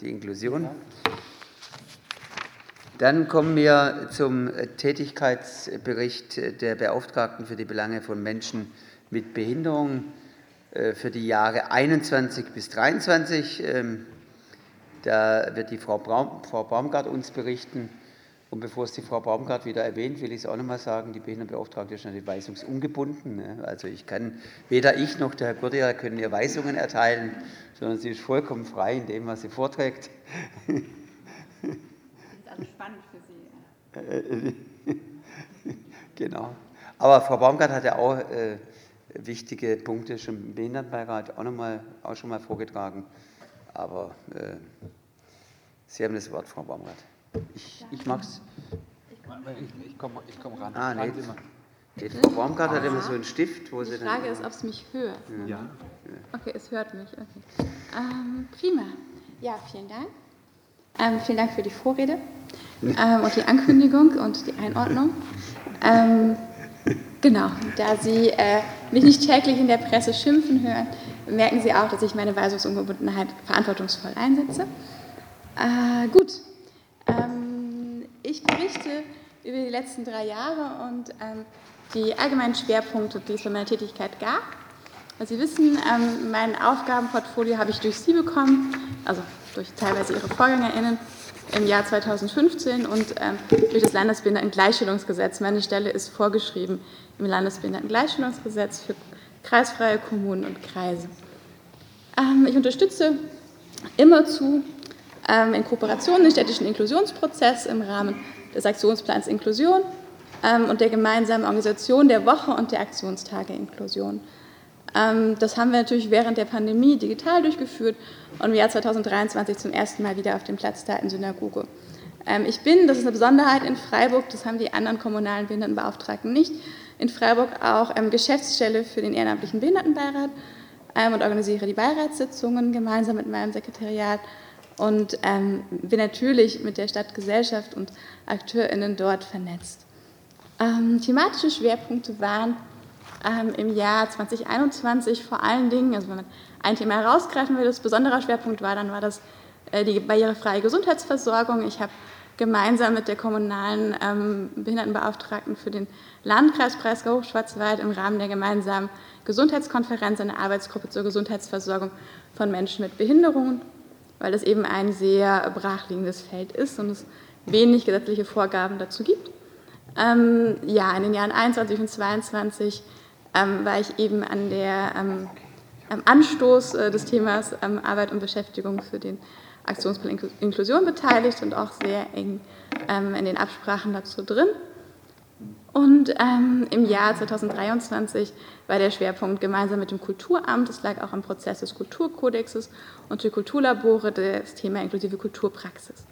die Inklusion. Dann kommen wir zum Tätigkeitsbericht der Beauftragten für die Belange von Menschen mit Behinderung für die Jahre 21 bis 23. Da wird die Frau Baumgart uns berichten. Und bevor es die Frau Baumgart wieder erwähnt, will ich es auch noch einmal sagen, die Behindertenbeauftragte ist natürlich weisungsungebunden. Also weder ich noch der Herr Gurdia können ihr Weisungen erteilen, sondern sie ist vollkommen frei in dem, was sie vorträgt. Das ist also spannend für Sie. Genau. Aber Frau Baumgart hat ja auch wichtige Punkte schon im Behindertenbeirat auch schon mal vorgetragen. Aber Sie haben das Wort, Frau Baumgart. Ich mache es. Ich komm ran. Nee. Die Frau Baumgart hat immer so einen Stift, wo sie Die Frage ist, ob es mich hört. Ja. Okay, es hört mich. Okay. Prima. Ja, vielen Dank. Vielen Dank für die Vorrede und die Ankündigung und die Einordnung. Genau, da Sie mich nicht täglich in der Presse schimpfen hören, merken Sie auch, dass ich meine Weisungsungebundenheit verantwortungsvoll einsetze. Gut. Ich berichte über die letzten 3 Jahre und die allgemeinen Schwerpunkte, die es bei meiner Tätigkeit gab. Sie wissen, mein Aufgabenportfolio habe ich durch Sie bekommen, also durch teilweise Ihre VorgängerInnen im Jahr 2015 und durch das Landesbehindertengleichstellungsgesetz. Meine Stelle ist vorgeschrieben im Landesbehindertengleichstellungsgesetz für kreisfreie Kommunen und Kreise. Ich unterstütze immerzu in Kooperation den städtischen Inklusionsprozess im Rahmen des Aktionsplans Inklusion und der gemeinsamen Organisation der Woche und der Aktionstage Inklusion. Das haben wir natürlich während der Pandemie digital durchgeführt und im Jahr 2023 zum ersten Mal wieder auf dem Platz da in Synagoge. Ich bin, das ist eine Besonderheit in Freiburg, das haben die anderen kommunalen Behindertenbeauftragten nicht, in Freiburg auch Geschäftsstelle für den Ehrenamtlichen Behindertenbeirat und organisiere die Beiratssitzungen gemeinsam mit meinem Sekretariat und bin natürlich mit der Stadtgesellschaft und AkteurInnen dort vernetzt. Thematische Schwerpunkte waren im Jahr 2021 vor allen Dingen, also wenn man ein Thema herausgreifen will, das besonderer Schwerpunkt war, dann war das die barrierefreie Gesundheitsversorgung. Ich habe gemeinsam mit der kommunalen Behindertenbeauftragten für den Landkreis Breisgau-Hochschwarzwald im Rahmen der gemeinsamen Gesundheitskonferenz eine Arbeitsgruppe zur Gesundheitsversorgung von Menschen mit Behinderungen, weil das eben ein sehr brachliegendes Feld ist und es wenig gesetzliche Vorgaben dazu gibt. In den Jahren 21 und 22 war ich eben an der Anstoß des Themas Arbeit und Beschäftigung für den Aktionsplan Inklusion beteiligt und auch sehr eng in den Absprachen dazu drin. Und im Jahr 2023 war der Schwerpunkt gemeinsam mit dem Kulturamt, es lag auch im Prozess des Kulturkodexes und der Kulturlabore, das Thema inklusive Kulturpraxis.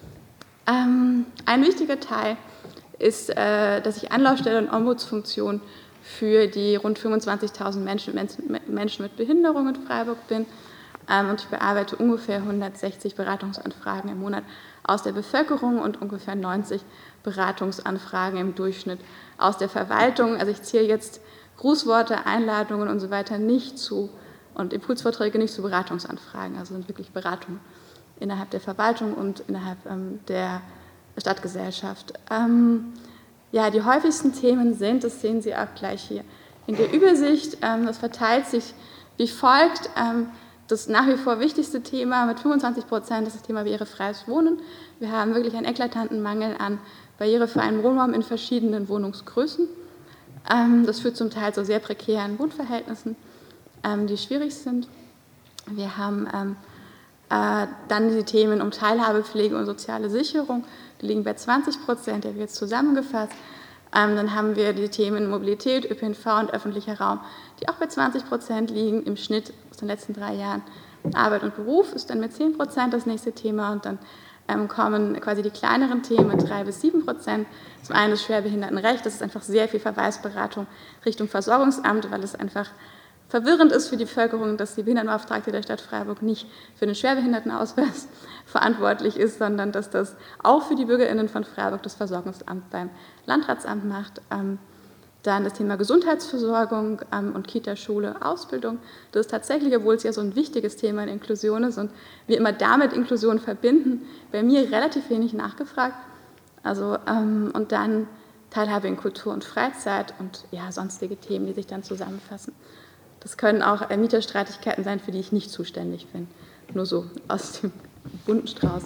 Ein wichtiger Teil ist, dass ich Anlaufstelle und Ombudsfunktion für die rund 25.000 Menschen mit Behinderung in Freiburg bin. Und ich bearbeite ungefähr 160 Beratungsanfragen im Monat aus der Bevölkerung und ungefähr 90 Beratungsanfragen im Durchschnitt aus der Verwaltung. Also ich zähle jetzt Grußworte, Einladungen und so weiter nicht zu und Impulsvorträge nicht zu Beratungsanfragen, also sind wirklich Beratungen innerhalb der Verwaltung und innerhalb der Stadtgesellschaft. Die häufigsten Themen sind, das sehen Sie auch gleich hier in der Übersicht, das verteilt sich wie folgt. Das nach wie vor wichtigste Thema mit 25% ist das Thema barrierefreies Wohnen. Wir haben wirklich einen eklatanten Mangel an barrierefreiem Wohnraum in verschiedenen Wohnungsgrößen. Das führt zum Teil zu sehr prekären Wohnverhältnissen, die schwierig sind. Wir haben dann die Themen um Teilhabepflege und soziale Sicherung, die liegen bei 20%, der wird jetzt zusammengefasst. Dann haben wir die Themen Mobilität, ÖPNV und öffentlicher Raum, die auch bei 20% liegen im Schnitt aus den letzten 3 Jahren. Arbeit und Beruf ist dann mit 10% das nächste Thema und dann kommen quasi die kleineren Themen mit 3 bis 7%. Zum einen das Schwerbehindertenrecht, das ist einfach sehr viel Verweisberatung Richtung Versorgungsamt, weil es einfach verwirrend ist für die Bevölkerung, dass die Behindertenbeauftragte der Stadt Freiburg nicht für den Schwerbehindertenausweis verantwortlich ist, sondern dass das auch für die BürgerInnen von Freiburg das Versorgungsamt beim Landratsamt macht. Dann das Thema Gesundheitsversorgung und Kita, Schule, Ausbildung. Das ist tatsächlich, obwohl es ja so ein wichtiges Thema in Inklusion ist und wir immer damit Inklusion verbinden, bei mir relativ wenig nachgefragt. Also, und dann Teilhabe in Kultur und Freizeit und ja, sonstige Themen, die sich dann zusammenfassen. Das können auch Mieterstreitigkeiten sein, für die ich nicht zuständig bin. Nur so aus dem bunten Strauß.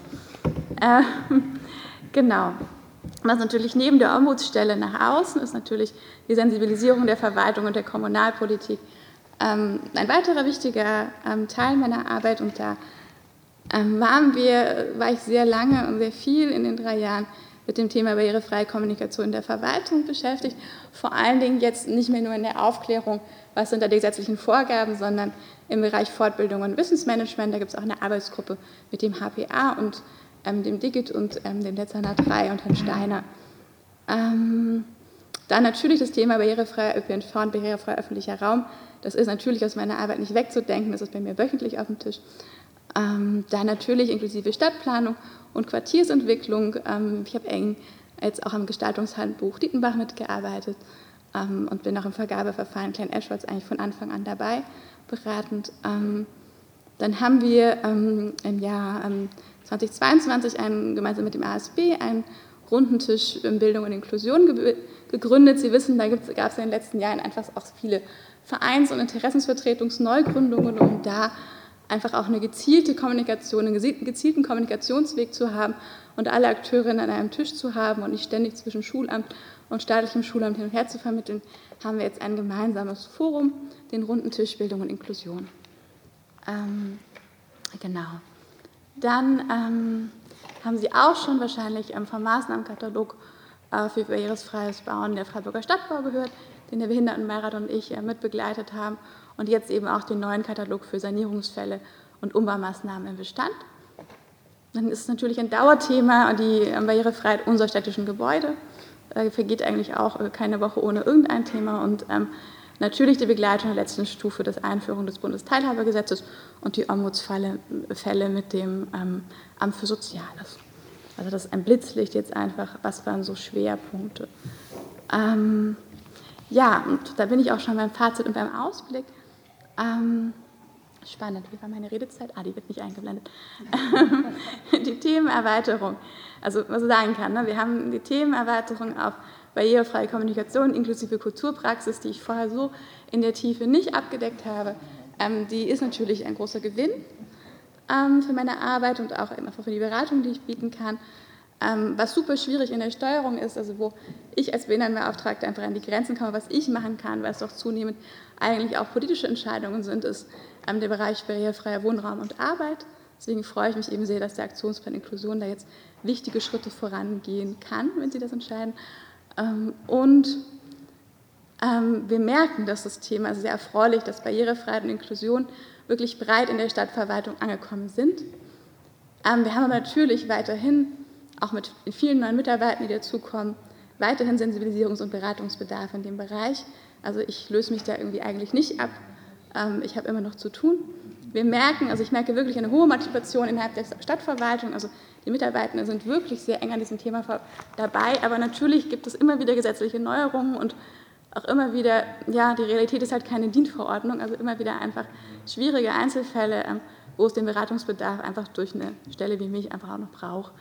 Genau. Was natürlich neben der Ombudsstelle nach außen ist natürlich die Sensibilisierung der Verwaltung und der Kommunalpolitik ein weiterer wichtiger Teil meiner Arbeit. Und da war ich sehr lange und sehr viel in den 3 Jahren mit dem Thema barrierefreie Kommunikation in der Verwaltung beschäftigt. Vor allen Dingen jetzt nicht mehr nur in der Aufklärung, was sind da die gesetzlichen Vorgaben, sondern im Bereich Fortbildung und Wissensmanagement. Da gibt es auch eine Arbeitsgruppe mit dem HPA und dem Digit und dem Dezernat 3 und Herrn Steiner. Dann natürlich das Thema barrierefreier ÖPNV und barrierefreier öffentlicher Raum. Das ist natürlich aus meiner Arbeit nicht wegzudenken, das ist bei mir wöchentlich auf dem Tisch. Dann natürlich inklusive Stadtplanung und Quartiersentwicklung. Ich habe eng jetzt auch am Gestaltungshandbuch Dietenbach mitgearbeitet und bin auch im Vergabeverfahren Klein-Eschwolz eigentlich von Anfang an dabei, beratend. Dann haben wir im Jahr 2022 gemeinsam mit dem ASB einen Rundentisch Bildung und Inklusion gegründet. Sie wissen, da gab es in den letzten Jahren einfach auch viele Vereins- und Interessensvertretungsneugründungen, um da einfach auch eine gezielte Kommunikation, einen gezielten Kommunikationsweg zu haben und alle Akteurinnen an einem Tisch zu haben und nicht ständig zwischen Schulamt und staatlichem Schulamt hin und her zu vermitteln, haben wir jetzt ein gemeinsames Forum, den Rundentisch Bildung und Inklusion. Genau. Dann haben Sie auch schon wahrscheinlich vom Maßnahmenkatalog für barrierefreies Bauen der Freiburger Stadtbau gehört, den der Behindertenbeirat und ich mitbegleitet haben und jetzt eben auch den neuen Katalog für Sanierungsfälle und Umbaumaßnahmen im Bestand. Dann ist es natürlich ein Dauerthema, die Barrierefreiheit unserer städtischen Gebäude. Da vergeht eigentlich auch keine Woche ohne irgendein Thema und natürlich die Begleitung der letzten Stufe des Einführung des Bundesteilhabegesetzes und die Ombudsfälle mit dem Amt für Soziales. Also das ist ein Blitzlicht jetzt einfach, was waren so Schwerpunkte. Ja, und da bin ich auch schon beim Fazit und beim Ausblick. Spannend, wie war meine Redezeit? Die wird nicht eingeblendet. Die Themenerweiterung. Also was ich sagen kann, ne? Wir haben die Themenerweiterung auf barrierefreie Kommunikation inklusive Kulturpraxis, die ich vorher so in der Tiefe nicht abgedeckt habe. Die ist natürlich ein großer Gewinn für meine Arbeit und auch für die Beratung, die ich bieten kann. Was super schwierig in der Steuerung ist, also wo ich als Behindertenbeauftragte einfach an die Grenzen komme, was ich machen kann, weil es doch zunehmend eigentlich auch politische Entscheidungen sind, ist der Bereich barrierefreier Wohnraum und Arbeit. Deswegen freue ich mich eben sehr, dass der Aktionsplan Inklusion da jetzt wichtige Schritte vorangehen kann, wenn Sie das entscheiden. Und wir merken, dass das Thema, also sehr erfreulich, dass Barrierefreiheit und Inklusion wirklich breit in der Stadtverwaltung angekommen sind. Wir haben aber natürlich weiterhin, auch mit vielen neuen Mitarbeitern, die dazukommen, weiterhin Sensibilisierungs- und Beratungsbedarf in dem Bereich. Also ich löse mich da irgendwie eigentlich nicht ab. Ich habe immer noch zu tun. Ich merke wirklich eine hohe Motivation innerhalb der Stadtverwaltung. Also die Mitarbeitenden sind wirklich sehr eng an diesem Thema dabei. Aber natürlich gibt es immer wieder gesetzliche Neuerungen und auch immer wieder, ja, die Realität ist halt keine DIN-Verordnung, also immer wieder einfach schwierige Einzelfälle, wo es den Beratungsbedarf einfach durch eine Stelle wie mich einfach auch noch braucht.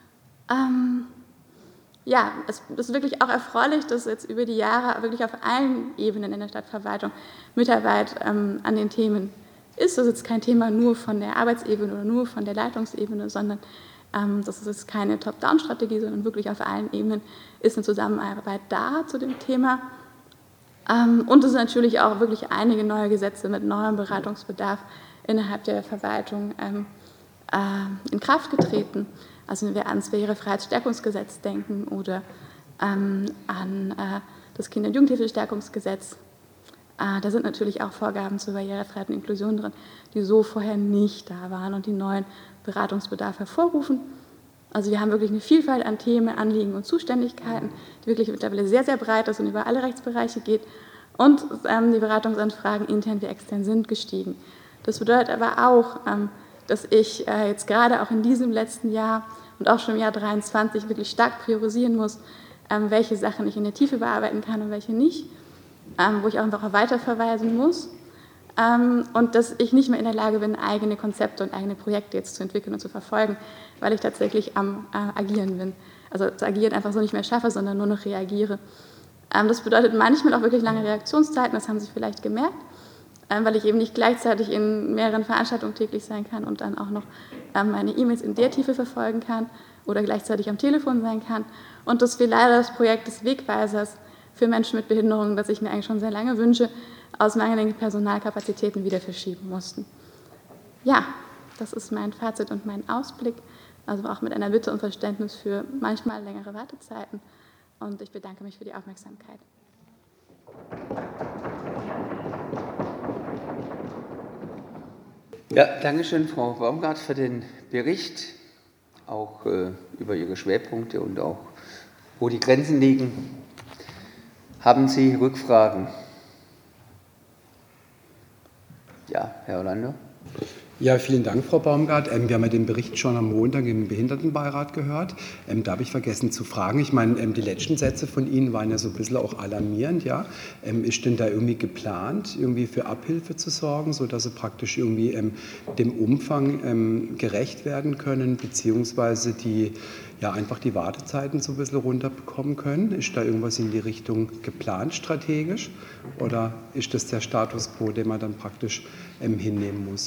Ja, es ist wirklich auch erfreulich, dass jetzt über die Jahre wirklich auf allen Ebenen in der Stadtverwaltung Mitarbeit an den Themen ist. Das ist jetzt kein Thema nur von der Arbeitsebene oder nur von der Leitungsebene, sondern das ist jetzt keine Top-Down-Strategie, sondern wirklich auf allen Ebenen ist eine Zusammenarbeit da zu dem Thema. Und es sind natürlich auch wirklich einige neue Gesetze mit neuem Beratungsbedarf innerhalb der Verwaltung in Kraft getreten. Also wenn wir ans Barrierefreiheitsstärkungsgesetz denken oder an das Kinder- und Jugendhilfestärkungsgesetz, da sind natürlich auch Vorgaben zur Barrierefreiheit und Inklusion drin, die so vorher nicht da waren und die neuen Beratungsbedarf hervorrufen. Also wir haben wirklich eine Vielfalt an Themen, Anliegen und Zuständigkeiten, die wirklich mittlerweile sehr, sehr breit ist und über alle Rechtsbereiche geht. Und die Beratungsanfragen intern wie extern sind gestiegen. Das bedeutet aber auch, dass ich jetzt gerade auch in diesem letzten Jahr und auch schon im Jahr 2023 wirklich stark priorisieren muss, welche Sachen ich in der Tiefe bearbeiten kann und welche nicht, wo ich auch einfach weiterverweisen muss. Und dass ich nicht mehr in der Lage bin, eigene Konzepte und eigene Projekte jetzt zu entwickeln und zu verfolgen, weil ich tatsächlich am Agieren bin. Also zu agieren einfach so nicht mehr schaffe, sondern nur noch reagiere. Das bedeutet manchmal auch wirklich lange Reaktionszeiten, das haben Sie vielleicht gemerkt, weil ich eben nicht gleichzeitig in mehreren Veranstaltungen täglich sein kann und dann auch noch meine E-Mails in der Tiefe verfolgen kann oder gleichzeitig am Telefon sein kann. Und dass wir leider das Projekt des Wegweisers für Menschen mit Behinderungen, das ich mir eigentlich schon sehr lange wünsche, aus mangelnden Personalkapazitäten wieder verschieben mussten. Ja, das ist mein Fazit und mein Ausblick, also auch mit einer Bitte um Verständnis für manchmal längere Wartezeiten. Und ich bedanke mich für die Aufmerksamkeit. Ja, danke schön, Frau Baumgart, für den Bericht, auch über Ihre Schwerpunkte und auch, wo die Grenzen liegen. Haben Sie Rückfragen? Ja, Herr Orlando. Ja, vielen Dank, Frau Baumgart. Wir haben ja den Bericht schon am Montag im Behindertenbeirat gehört. Da habe ich vergessen zu fragen. Ich meine, die letzten Sätze von Ihnen waren ja so ein bisschen auch alarmierend. Ja? Ist denn da irgendwie geplant, irgendwie für Abhilfe zu sorgen, sodass Sie praktisch irgendwie dem Umfang gerecht werden können, beziehungsweise einfach die Wartezeiten so ein bisschen runterbekommen können? Ist da irgendwas in die Richtung geplant strategisch oder ist das der Status quo, den man dann praktisch hinnehmen muss?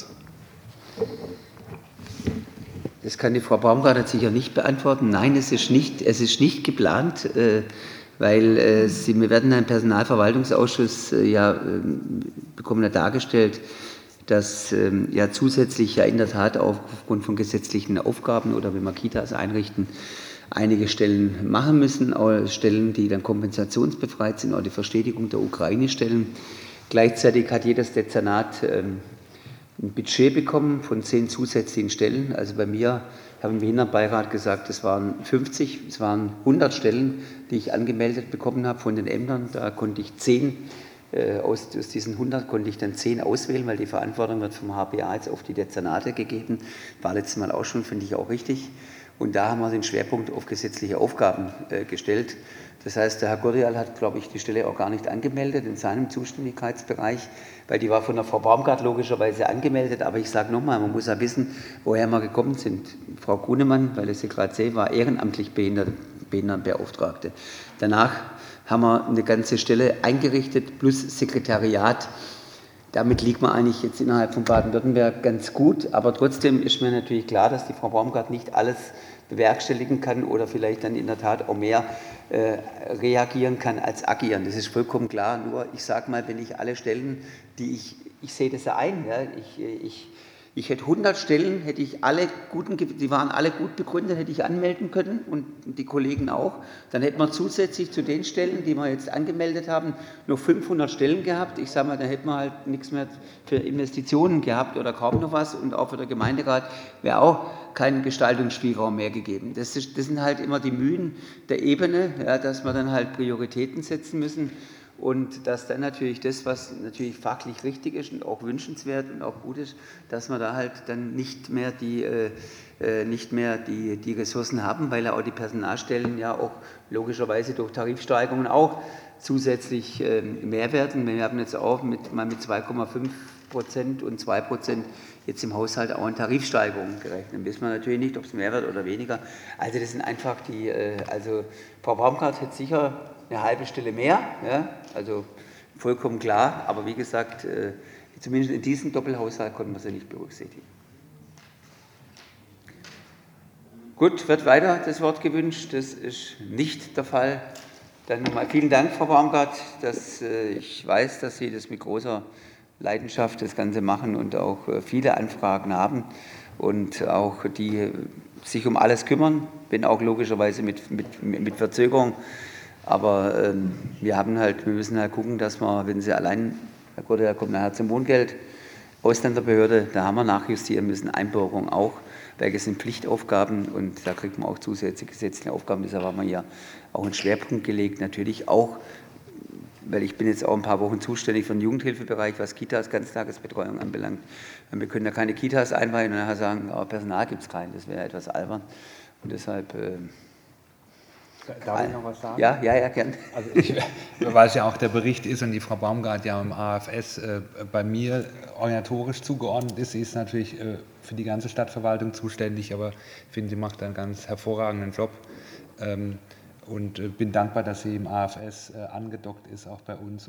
Das kann die Frau Baumgart sicher nicht beantworten. Nein, es ist nicht geplant, weil wir werden im Personalverwaltungsausschuss bekommen ja dargestellt, dass zusätzlich in der Tat aufgrund von gesetzlichen Aufgaben oder wenn wir Kitas einrichten, einige Stellen machen müssen, auch Stellen, die dann kompensationsbefreit sind, auch die Verstetigung der Ukraine-Stellen. Gleichzeitig hat jedes Dezernat ein Budget bekommen von 10 zusätzlichen Stellen. Also bei mir, ich habe im Behindertenbeirat gesagt, es waren 100 Stellen, die ich angemeldet bekommen habe von den Ämtern. Da konnte ich 10, aus diesen 100 konnte ich dann 10 auswählen, weil die Verantwortung wird vom HBA jetzt auf die Dezernate gegeben. War letztes Mal auch schon, finde ich auch richtig. Und da haben wir den Schwerpunkt auf gesetzliche Aufgaben gestellt. Das heißt, der Herr Gorial hat, glaube ich, die Stelle auch gar nicht angemeldet in seinem Zuständigkeitsbereich, weil die war von der Frau Baumgart logischerweise angemeldet. Aber ich sage nochmal, man muss ja wissen, woher wir gekommen sind. Frau Grunemann, weil ich sie gerade sehe, war ehrenamtlich Behindertenbeauftragte. Danach haben wir eine ganze Stelle eingerichtet plus Sekretariat. Damit liegt man eigentlich jetzt innerhalb von Baden-Württemberg ganz gut. Aber trotzdem ist mir natürlich klar, dass die Frau Baumgart nicht alles bewerkstelligen kann oder vielleicht dann in der Tat auch mehr reagieren kann als agieren. Das ist vollkommen klar. Nur, ich sage mal, wenn ich alle Stellen, die ich sehe das ja ein, ja, ich hätte 100 Stellen, hätte ich die waren alle gut begründet, hätte ich anmelden können und die Kollegen auch. Dann hätten wir zusätzlich zu den Stellen, die wir jetzt angemeldet haben, noch 500 Stellen gehabt. Ich sage mal, da hätten wir halt nichts mehr für Investitionen gehabt oder kaum noch was. Und auch für den Gemeinderat wäre auch kein Gestaltungsspielraum mehr gegeben. Das sind halt immer die Mühen der Ebene, ja, dass wir dann halt Prioritäten setzen müssen. Und dass dann natürlich das, was natürlich fachlich richtig ist und auch wünschenswert und auch gut ist, dass wir da halt dann nicht mehr die Ressourcen haben, weil ja auch die Personalstellen ja auch logischerweise durch Tarifsteigerungen auch zusätzlich mehr werden. Wir haben jetzt auch mit 2,5% und 2% jetzt im Haushalt auch in Tarifsteigerungen gerechnet. Dann wissen wir natürlich nicht, ob es mehr wird oder weniger. Also das sind einfach also Frau Baumgart hätte sicher eine halbe Stelle mehr, ja, also vollkommen klar, aber wie gesagt, zumindest in diesem Doppelhaushalt konnten wir sie nicht berücksichtigen. Gut, wird weiter das Wort gewünscht? Das ist nicht der Fall. Dann nochmal vielen Dank, Frau Baumgart, ich weiß, dass Sie das mit großer Leidenschaft das Ganze machen und auch viele Anfragen haben und auch die sich um alles kümmern, wenn auch logischerweise mit Verzögerung. Aber wir müssen halt gucken, dass wir, wenn Sie allein, Herr Gordel kommt nachher zum Wohngeld, Ausländerbehörde, da haben wir nachjustieren müssen, Einbürgerung auch, weil es sind Pflichtaufgaben und da kriegt man auch zusätzliche gesetzliche Aufgaben. Deshalb haben wir ja auch einen Schwerpunkt gelegt, natürlich auch, weil ich bin jetzt auch ein paar Wochen zuständig für den Jugendhilfebereich, was Kitas, Ganztagesbetreuung anbelangt. Wir können da keine Kitas einweihen und nachher sagen, Personal gibt es kein, das wäre etwas albern. Und deshalb Darf ich noch was sagen? Ja, gern. Also weil es ja auch der Bericht ist und die Frau Baumgart ja im AFS bei mir organisatorisch zugeordnet ist. Sie ist natürlich für die ganze Stadtverwaltung zuständig, aber ich finde, sie macht einen ganz hervorragenden Job. Und bin dankbar, dass sie im AFS angedockt ist, auch bei uns.